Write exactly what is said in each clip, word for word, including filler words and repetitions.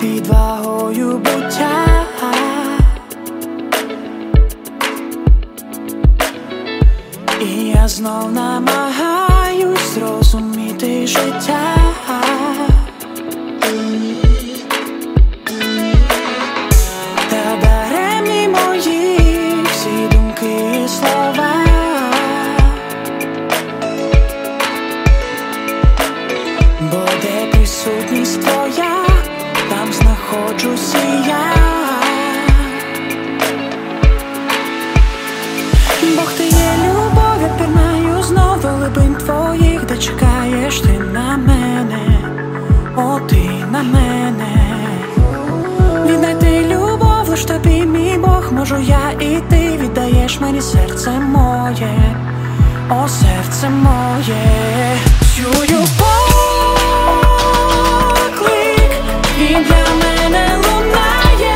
відвагою буття. І я знов намагаюсь зрозуміти життя. Та даремні мої всі думки і слова, бо де присутність твоя, там знаходжусь і я. Бог ти є любов, я пірнаю знов до глибин твоїх, де чекаєш ти на мене, о ти на мене. Віднайти любов лиш тобі, мій Бог, можу я і ти. Віддаєш мені серце моє, о серце моє. Чую поклик, він для мене лунає.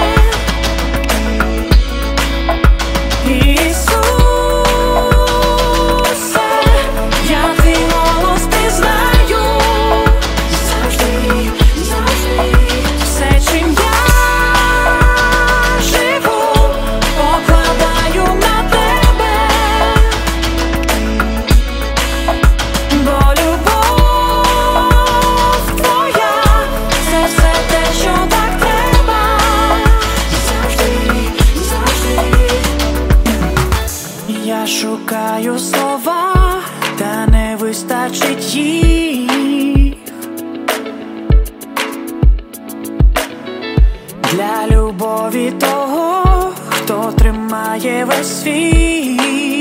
Я шукаю слова, та не вистачить їх для любові того, хто тримає весь світ.